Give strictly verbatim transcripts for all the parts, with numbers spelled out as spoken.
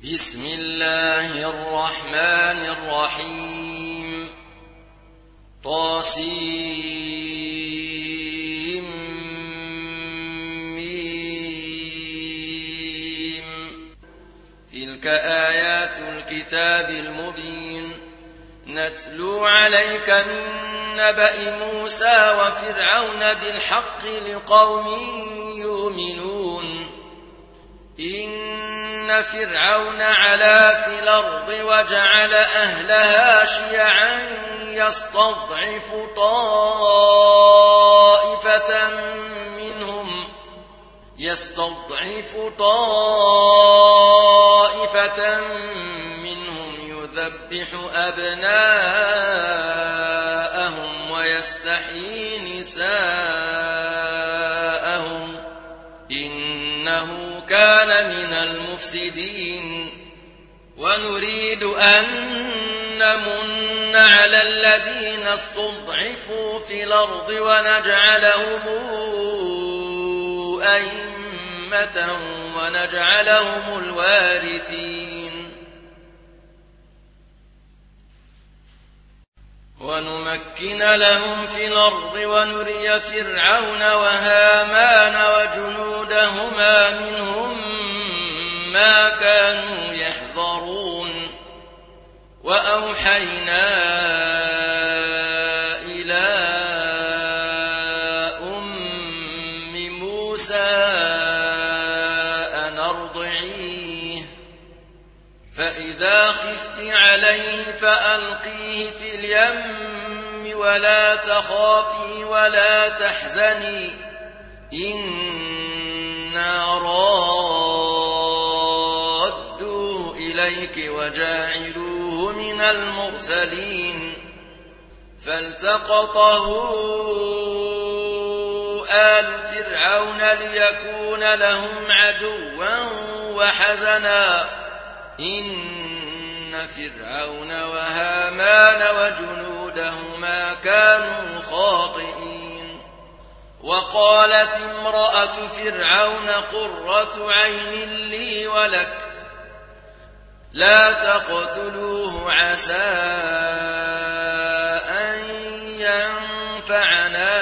بسم الله الرحمن الرحيم طاسيم ميم تلك آيات الكتاب المبين نتلو عليك من نبأ موسى وفرعون بالحق لقوم يؤمنون إن فرعون علا في الأرض وجعل أهلها شيعا يستضعف طائفة منهم يستضعف طائفة منهم يذبح أبناءهم ويستحيي نساءهم إنه كان من المفسدين ونريد أن نمن على الذين استضعفوا في الأرض ونجعلهم أئمة ونجعلهم الوارثين ونمكن لهم في الأرض ونري فرعون وهامان وجنودهما منهم ما كانوا يحذرون وأوحينا إلى أم موسى أن أرضعيه فإذا خفت عليه فألقيه في اليم ولا تخافي ولا تحزني إنا رادوه إليك وجاعلوه من المرسلين فالتقطه آل فرعون ليكون لهم عدوا وحزنا إن فرعون وهامان وجنودهما كانوا خاطئين وقالت امرأة فرعون قرة عين لي ولك لا تقتلوه عسى أن ينفعنا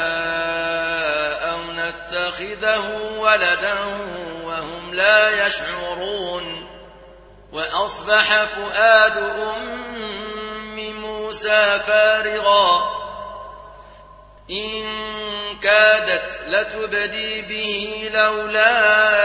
أو نتخذه ولدا وهم لا يشعرون وأصبح فؤاد أم موسى فارغا إن كادت لتبدي به لولا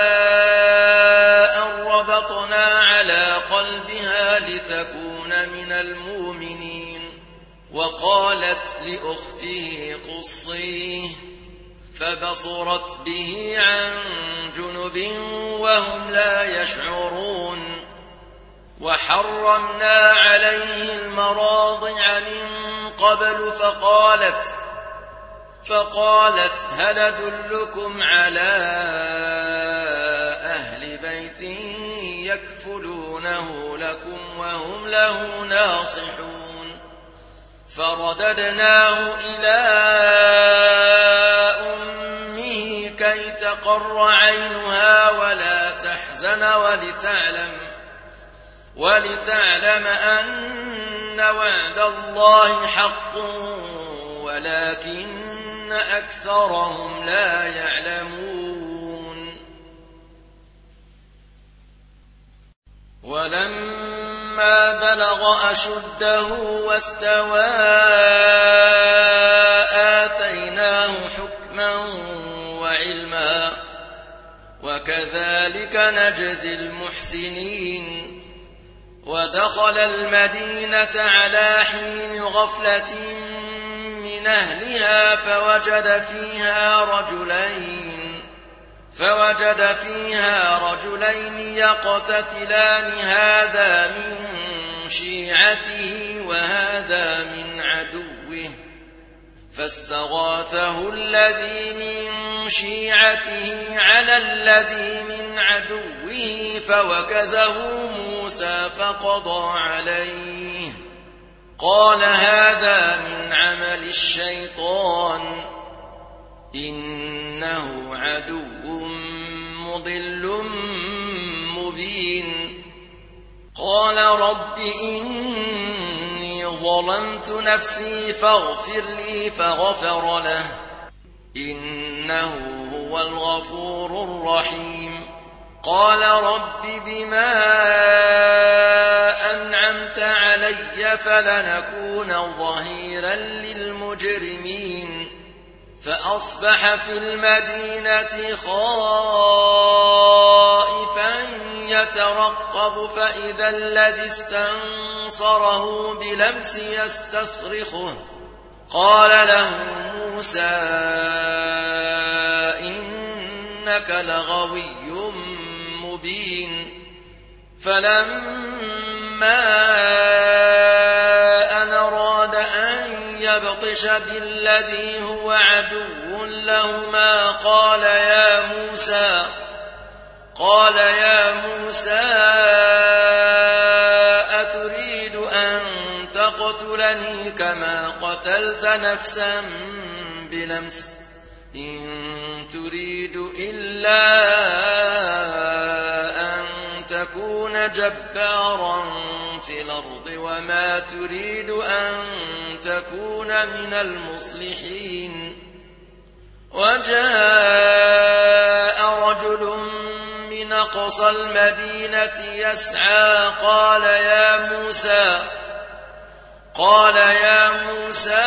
أن ربطنا على قلبها لتكون من المؤمنين وقالت لأخته قصيه فبصرت به عن جنب وهم لا يشعرون وحرمنا عليه المراضع من قبل فقالت فقالت هل أدلكم على أهل بيت يكفلونه لكم وهم له ناصحون فرددناه إلى أمه كي تقر عينها ولا تحزن ولتعلم ولتعلم أن وعد الله حق ولكن أكثرهم لا يعلمون ولما بلغ أشده واستوى آتيناه حكما وعلما وكذلك نجزي المحسنين ودخل المدينة على حين غفلة من أهلها فوجد فيها رجلين فوجد فيها رجلين يقتتلان هذا من شيعته وهذا من عدوه فاستغاثه الذي من شيعته على الذي من عدوه فوكزه موسى فقضى عليه قال هذا من عمل الشيطان إنه عدو مضل مبين قال رب إني ظلمت نفسي فاغفر لي فغفر له إنه هو الغفور الرحيم قال رب بما أنعمت علي فلنكون ظهيرا للمجرمين فأصبح في المدينة خائفا يترقب فإذا الذي استنصره بلمس يستصرخه قال له موسى إنك لغوي مبين فلما أن أراد أن يبطش بالذي هو عدو لهما قال يا موسى قال يا موسى أتريد أن تقتلني كما قتلت نفسا بلمس إن تريد إلا أن تكون جبارا في الأرض وما تريد أن تكون من المصلحين وجاء رجل من أقصى المدينة يسعى قال يا موسى قال يا موسى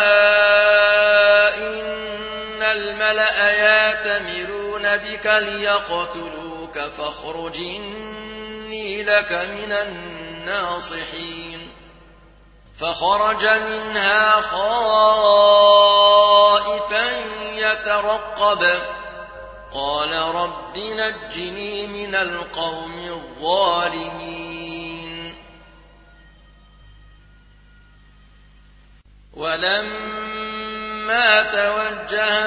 إن الملأ يأتمرون بك ليقتلوك فاخرج إني لك من الناصحين فخرج منها خائفا يترقب قال رب نجني من القوم الظالمين ولما توجه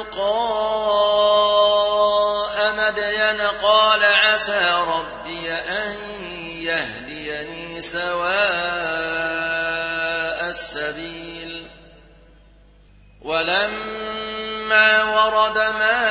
تلقاء مدين قال عسى ربي أن يهديني سواء السبيل ولما ورد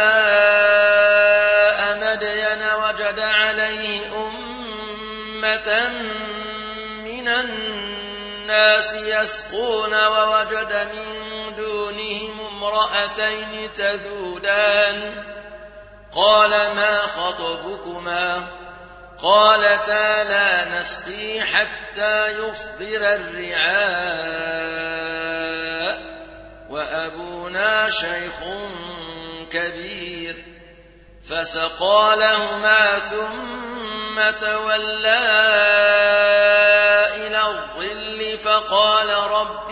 ماء مدين وجد عليه أمة من الناس يسقون ووجد من دونهم امرأتين تذودان قال ما خطبكما قالتا لا نسقي حتى يصدر الرعاء وأبونا شيخ كبير فسقى لهما ثم تولى إلى الظل فقال رب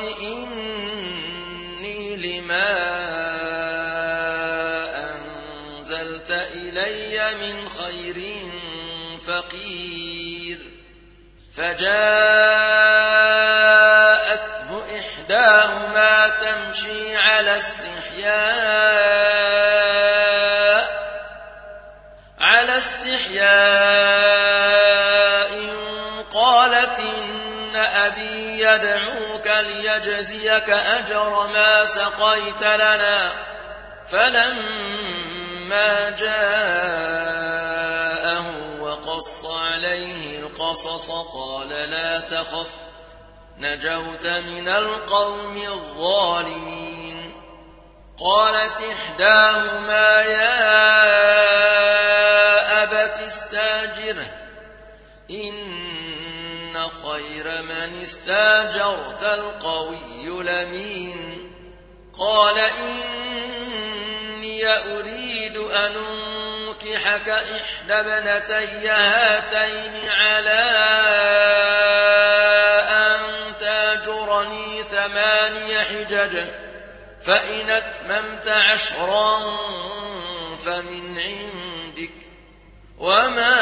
إني لما أنزلت إلي من خير فقير فجاءته إحداهما تمشي على استحياء على استحياء قالت إن أبي يدعوك ليجزيك أجر ما سقيت لنا فلما جاءه وقص عليه القصص قال لا تخف نجوت من القوم الظالمين قالت إحداهما يا أبت استاجره إن خير من استاجرت القوي الأمين قال إني أريد أن أنكحك إحدى ابنتي هاتين على أن تاجرني ثماني حجج فإن أتممت عشرا فمن عندك وما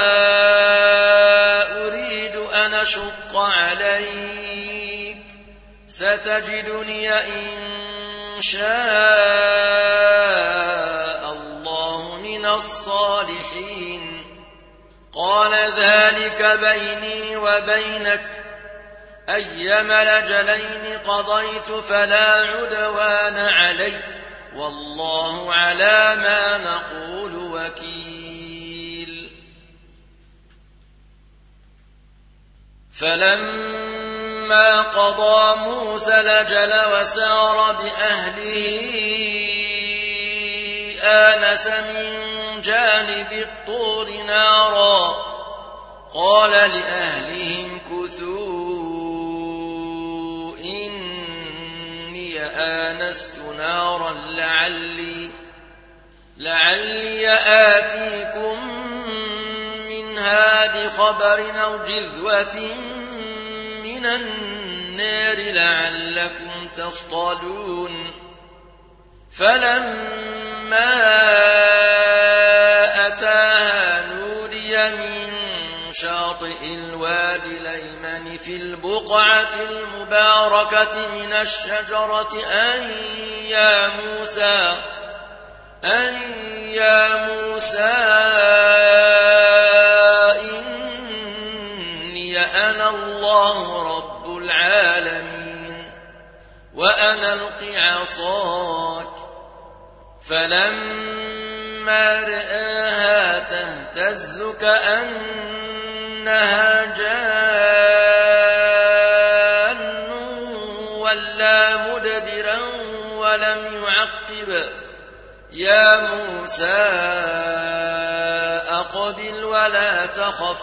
أريد أن أشق عليك ستجدني إن شاء الله من الصالحين قال ذلك بيني وبينك أيما الأجلين قضيت فلا عدوان علي والله على ما نقول وكيل فلما قضى موسى الأجل وسار بأهله آنس من جانب الطور نارا قال لأهلهم كثوا إني آنست نارا لعلي, لعلي آتيكم منها بخبر أو جذوة من النار لعلكم تصطلون. فلما أتاها نودي من شاطئ الوادي الأيمن في البقعة المباركة من الشجرة أن يا موسى أن يا موسى إني أنا الله رب العالمين وأنا ألق عصاك. فلما رآها تهتز كأنها جان ولا مدبرا ولم يعقب يا موسى أقبل ولا تخف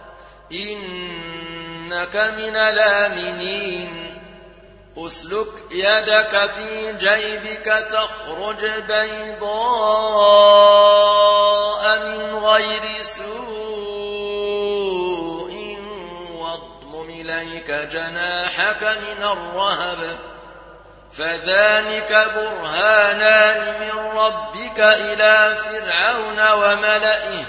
إنك من الآمنين. أسلك يدك في جيبك تخرج بيضاء من غير سوء واضمم إليك جناحك من الرهب فذلك برهانان من ربك إلى فرعون وملئه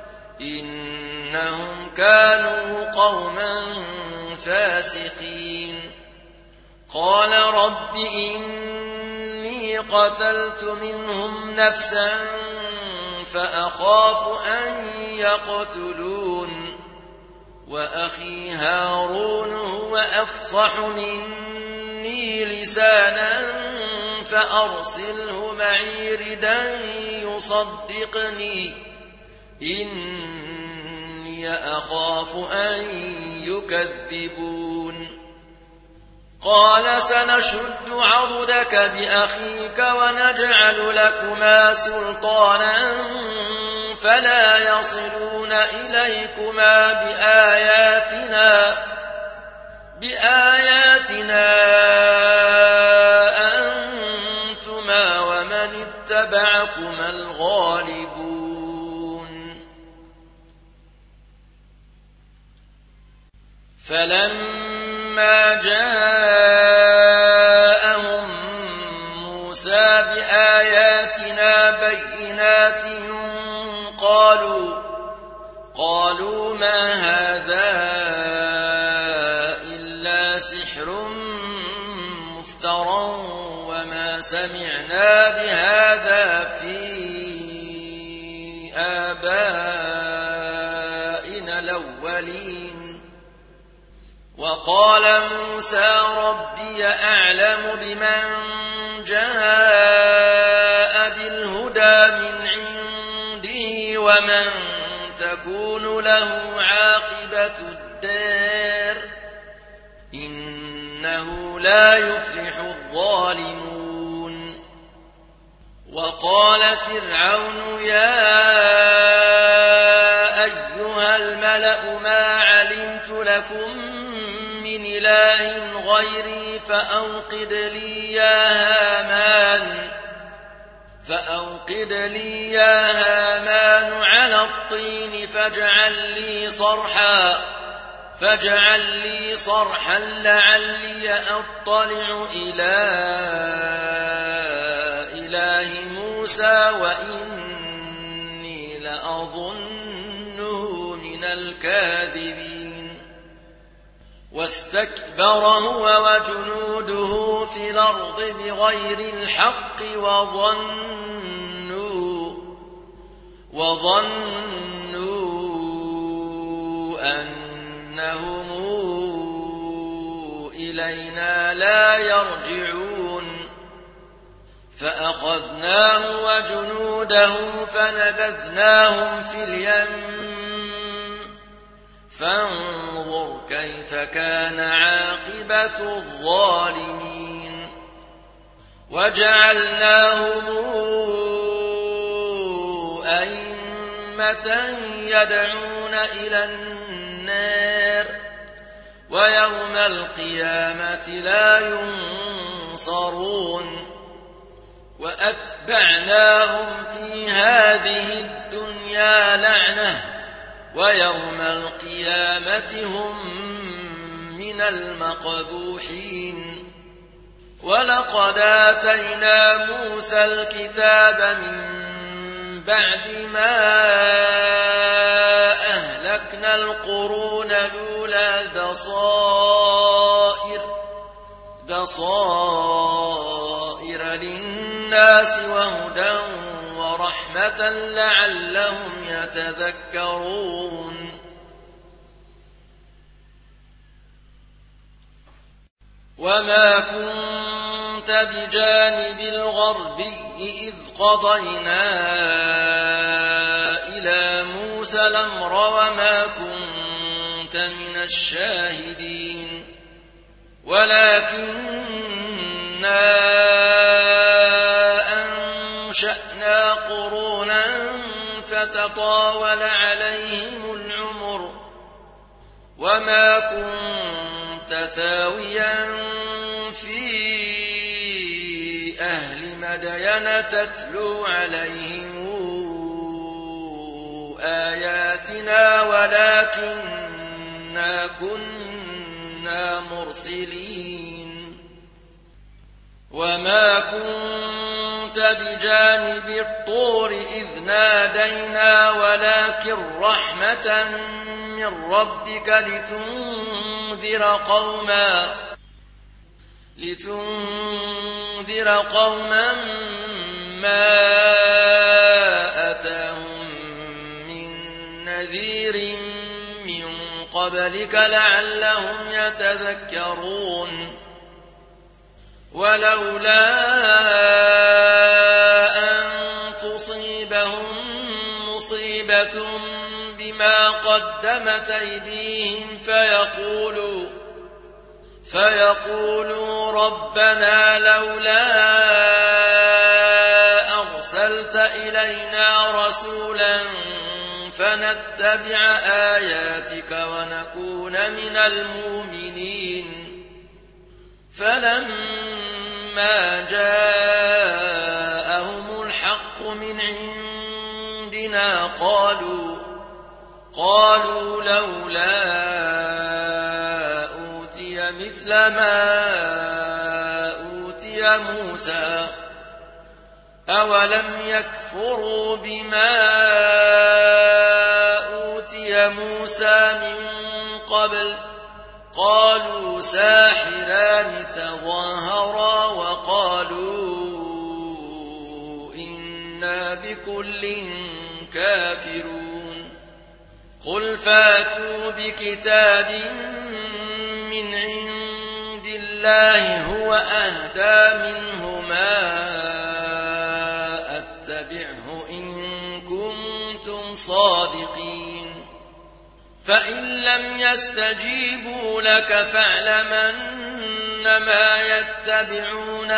إنهم كانوا قوما فاسقين. قال رب إني قتلت منهم نفسا فأخاف أن يقتلون وأخي هارون هو أفصح مني لسانا فأرسله معي ردا يصدقني إني أخاف أن يكذبون. قال سنشد عضدك بأخيك ونجعل لكما سلطانا فلا يصلون إليكما بآياتنا بآياتنا أنتما ومن اتبعكما الغالبون. فلما جاءهم موسى بآياتنا بينات قالوا قالوا ما هذا إلا سحر مفترى وما سمعنا بهذا في آبائنا الأولين. وقال موسى ربي أعلم بمن جاء بالهدى من عنده ومن تكون له عاقبة الدار إنه لا يفلح الظالمون. وقال فرعون يا أيها الملأ ما علمت لكم من إله غيري فأوقد لي يا هامان فأوقد لي يا هامان على الطين فاجعل لي صرحا فاجعل لي صرحا لعلي أطلع إلى إله موسى وإني لأظنه من الكاذبين. واستكبر هو وجنوده في الأرض بغير الحق وظنوا وظنوا أنهم إلينا لا يرجعون. فأخذناه وجنوده فنبذناهم في اليم فانظر كيف كان عاقبة الظالمين وجعلناهم أئمة يدعون إلى النار ويوم القيامة لا ينصرون وأتبعناهم في هذه الدنيا لعنة ويوم القيامة هم من المقبوحين ولقد آتينا موسى الكتاب من بعد ما أهلكنا القرون الأولى بصائر بصائر للناس وهدى ورحمة لعلهم يتذكرون وما كنت بجانب الغربي إذ قضينا إلى موسى الأمر وما كنت من الشاهدين ولكننا أنشأنا قرونا فتطاول عليهم العمر وما كنت ثاويا في أهل مدين تتلو عليهم آياتنا ولكننا كنا مرسلين وما كنت بجانب الطور إذ نادينا ولكن رحمة من ربك لتنذر قوما لتنذر قوما ما أتاهم من نذير من قبلك لعلهم يتذكرون ولولا أن تصيبهم مصيبة بما قدمت أيديهم فيقولوا فيقولوا ربنا لولا أرسلت إلينا رسولا فنتبع آياتك ونكون من المؤمنين فلما جاءهم الحق من عندنا قالوا قالوا لولا أوتي مثل ما أوتي موسى أولم يكفروا بما أوتي موسى من قبل قالوا ساحران تظاهرا وقالوا إنا بكل كافرون قل فاتوا بكتاب من عند الله هو أهدى منهما أتبعه إن كنتم صادقين فإن لم يستجيبوا لك فاعلم أنما يتبعون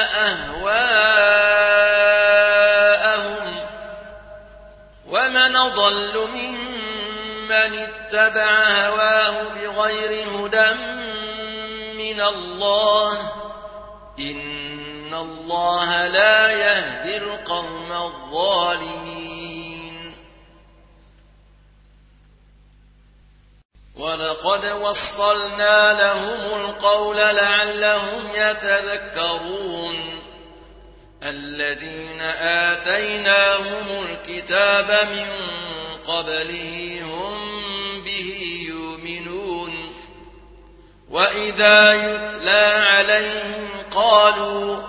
أهواءهم ومن أضل ممن اتبع هواه بغير هدى من الله إن الله لا يهدي القوم الظالمين ولقد وصلنا لهم القول لعلهم يتذكرون الذين آتيناهم الكتاب من قبله هم به يؤمنون وإذا يتلى عليهم قالوا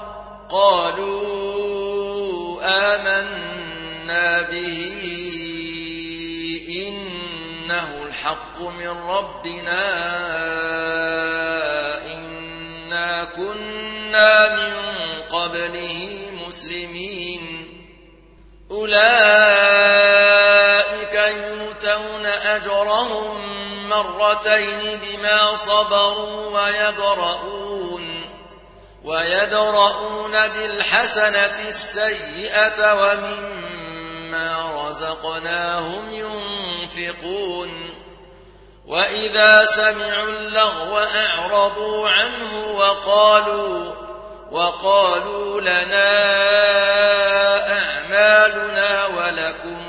قالوا آمنا به إنه الحق من ربنا إنا كنا من قبله مسلمين أولئك يؤتون أجرهم مرتين بما صبروا ويدرؤون ويدرؤون بالحسنة السيئة ومما رزقناهم ينفقون وإذا سمعوا اللغو أعرضوا عنه وقالوا وقالوا لنا أعمالنا ولكم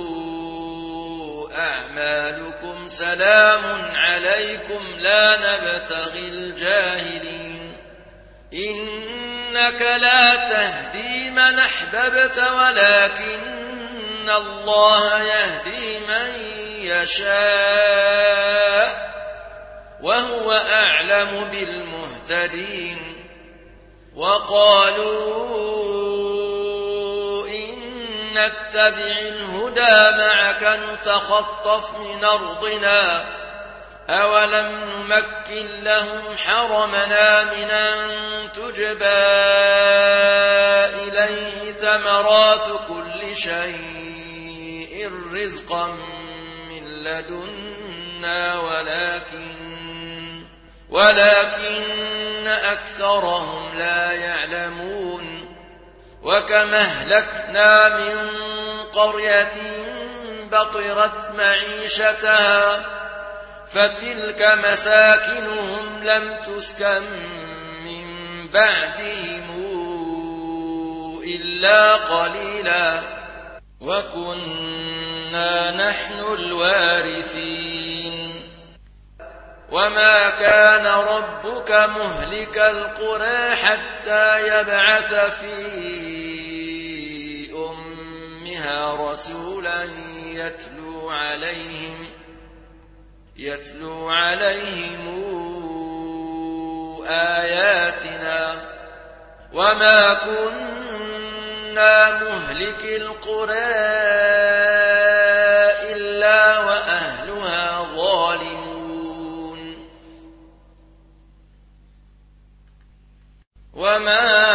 أعمالكم سلام عليكم لا نبتغي الجاهلين إنك لا تهدي من أحببت ولكن الله يهدي من يشاء وهو أعلم بالمهتدين وقالوا إن نتبع الهدى معك نتخطف من أرضنا أولم نمكن لهم حرمنا من أن تجبى إليه ثمرات كل شيء رزقا من لدنا ولكن ولكن أكثرهم لا يعلمون وكم أهلكنا من قرية بطرت معيشتها فتلك مساكنهم لم تسكن من بعدهم إلا قليلا وكنا نحن الوارثين وما كان ربك مهلك القرى حتى يبعث في أمها رسولا يتلو عليهم يتلو عليهم آياتنا وما كنا مهلك القرى إلا وأهلها ظالمون وما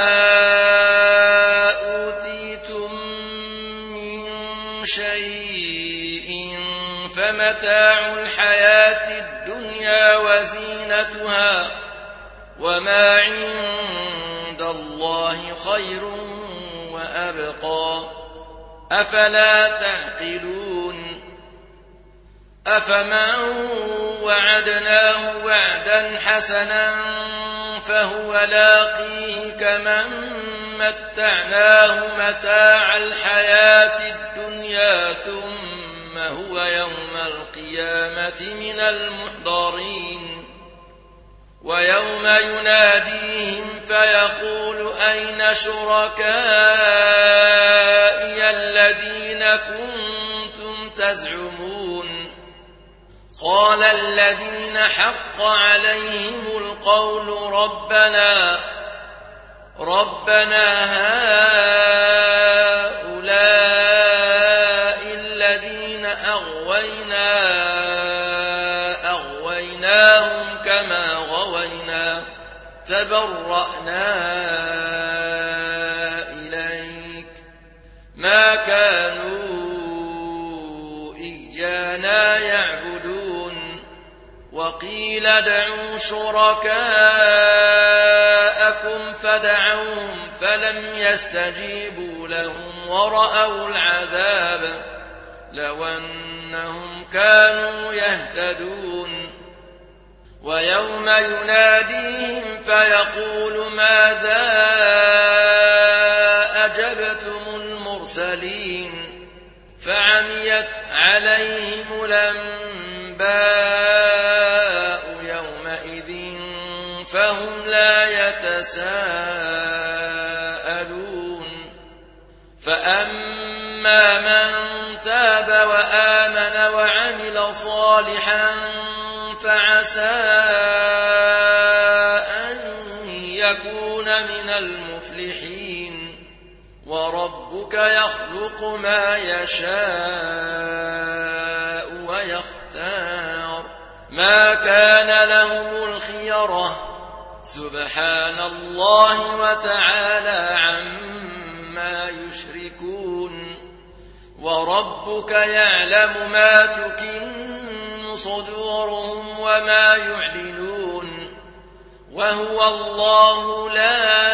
أوتيتم من شيء فمتاع الحياة الدنيا وزينتها وما عند الله خير وأبقى أفلا تعقلون أفمن وعدناه وعدا حسنا فهو لاقيه كمن متعناه متاع الحياة الدنيا ثم هو يوم القيامة من المحضرين ويوم يناديهم فيقول أين شركائي الذين كنتم تزعمون قال الذين حق عليهم القول ربنا ربنا هؤلاء الذين أغوينا أغويناهم كما غوينا تبرأنا إليك ما كانوا إيانا يعبدون وقيل ادعوا شركاءكم فدعوهم فلم يستجيبوا لهم ورأوا العذاب لو أنهم كانوا يهتدون ويوم يناديهم فيقول ماذا أجبتم المرسلين فعميت عليهم الأنباء يومئذ فهم لا يتساءلون فأما من تاب وآمن وعمل صالحا فعسى أن يكون من المفلحين وربك يخلق ما يشاء ويختار ما كان لهم الخيرة سبحان الله وتعالى عما يشركون وربك يعلم ما تكن صدورهم وما يعلنون وهو الله لا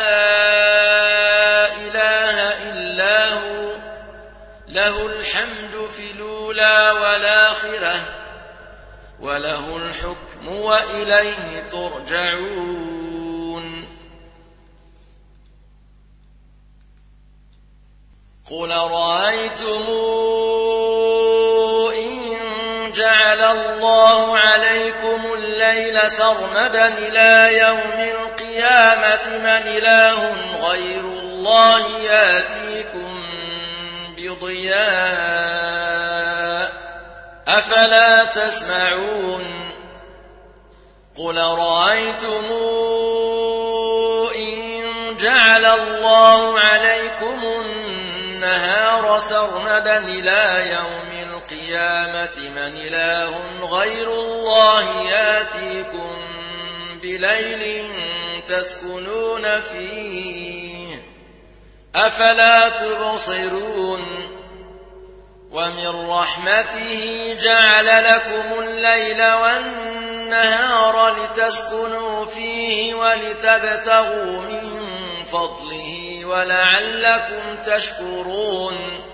إله إلا هو له الحمد في الأولى والآخرة وله الحكم وإليه ترجعون قل رأيتم إن جعل الله عليكم الليل سرمدا إلى يوم القيامة من إله غير الله يأتيكم بضياء أفلا تسمعون قل رأيتم إن جعل الله عليكم النهار سرمدا إلى يوم القيامة من إله غير الله يأتيكم بليل تسكنون فيه أفلا تبصرون ومن رحمته جعل لكم الليل والنهار لتسكنوا فيه ولتبتغوا من فضله ولعلكم تشكرون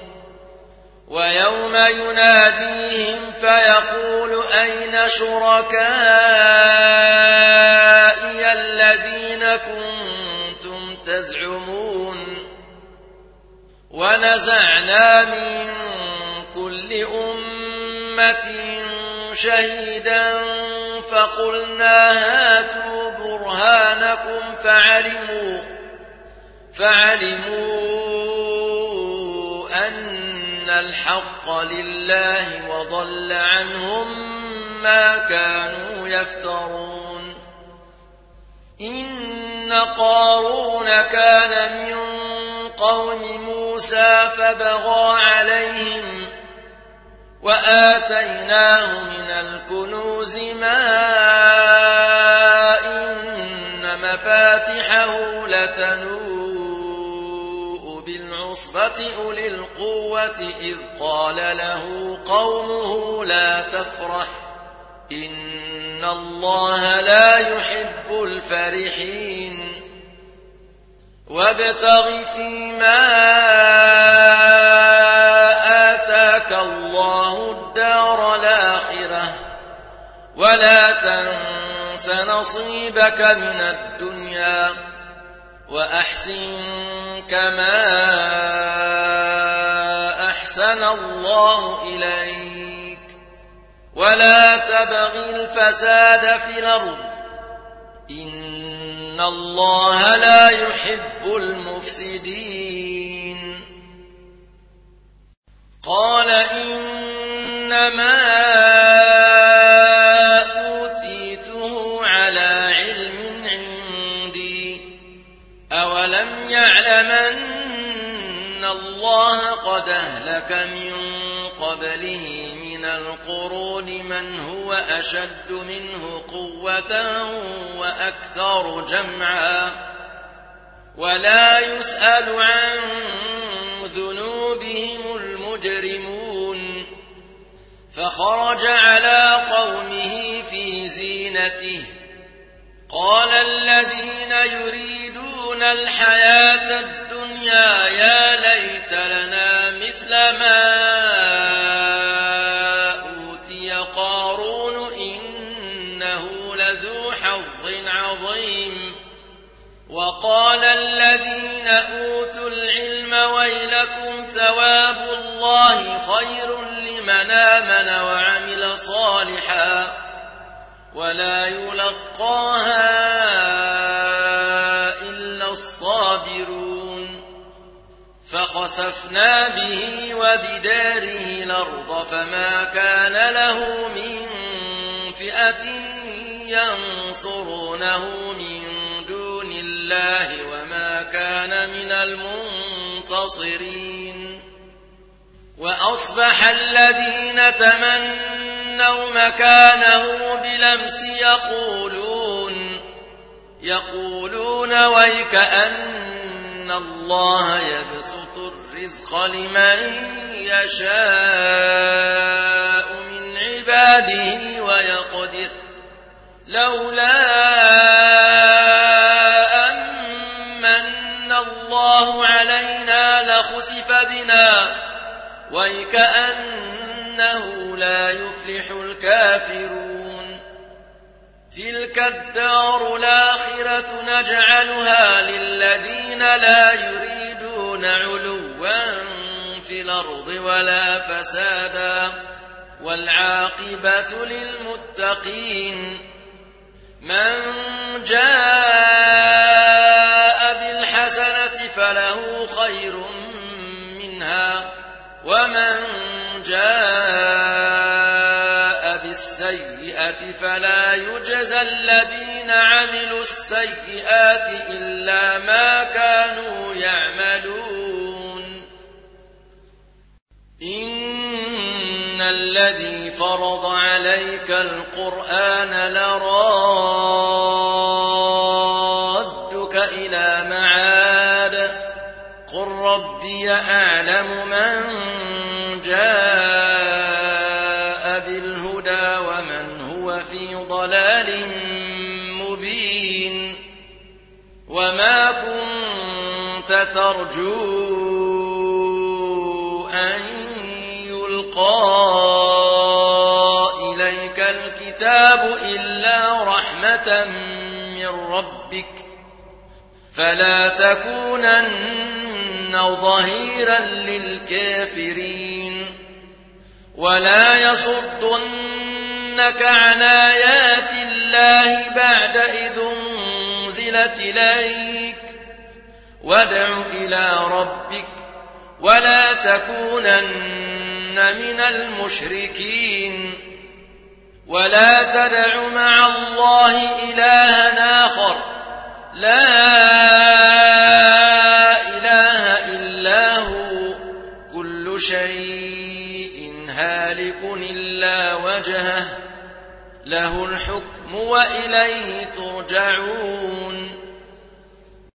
ويوم يناديهم فيقول أين شركائي الذين كنتم تزعمون ونزعنا من كل أمة شهيدا فقلنا هاتوا برهانكم فعلموا فعلموا أن الحق لله وضل عنهم ما كانوا يفترون إن قارون كان من قوم موسى فبغى عليهم وآتيناه من الكنوز ما إن مفاتحه لتنوء بالعصبة أولي القوة إذ قال له قومه لا تفرح إن الله لا يحب الفرحين وابتغ فيما آتاك الله الدار الآخرة ولا تنس نصيبك من الدنيا وأحسن كما أحسن الله إليك ولا تبغ الفساد في الأرض إن الله لا يحب المفسدين قال إنما أوتيته على علم عندي أولم يعلم أن الله قد أهلك من قبله من القرون من هو أشد منه قوة وأكثر جمعا ولا يسأل عن ذنوبهم المجرمون فخرج على قومه في زينته قال الذين يريدون الحياة الدنيا يا ليت لنا مثل ما أوتي قارون إنه لذو حظ عظيم وقال الذين أوتوا العلم ويلكم ثواب الله خير لمن آمن وعمل صالحا ولا يلقاها إلا الصابرون فخسفنا به وبداره الأرض فما كان له من فئة ينصرونه من دون الله وما كان من المنتصرين وأصبح الذين تمنوا مكانه بلمس يقولون يقولون ويكأن الله يبسط الرزق لمن يشاء من عباده عباده ويقدر لولا أمن الله علينا لخسف بنا وكأنه لا يفلح الكافرون تلك الدار الآخرة نجعلها للذين لا يريدون علوا في الأرض ولا فسادا والعاقبة للمتقين من جاء بالحسنة فله خير منها ومن جاء بالسيئة فلا يجزى الذين عملوا السيئات إلا ما كانوا يعملون إن الذي فرض عليك القرآن لرادك إلى معاد قل ربي أعلم من جاء بالهدى ومن هو في ضلال مبين وما كنت ترجو أن يلقى إليك الكتاب إلا رحمة من ربك فلا تكونن ظهيرا للكافرين ولا يصدنك عن آيات الله بعد إذ أنزلت إليك وادع إلى ربك ولا تكونن من المشركين ولا تدع مع الله إلها آخر لا إله إلا هو كل شيء هالك إلا وجهه له الحكم وإليه ترجعون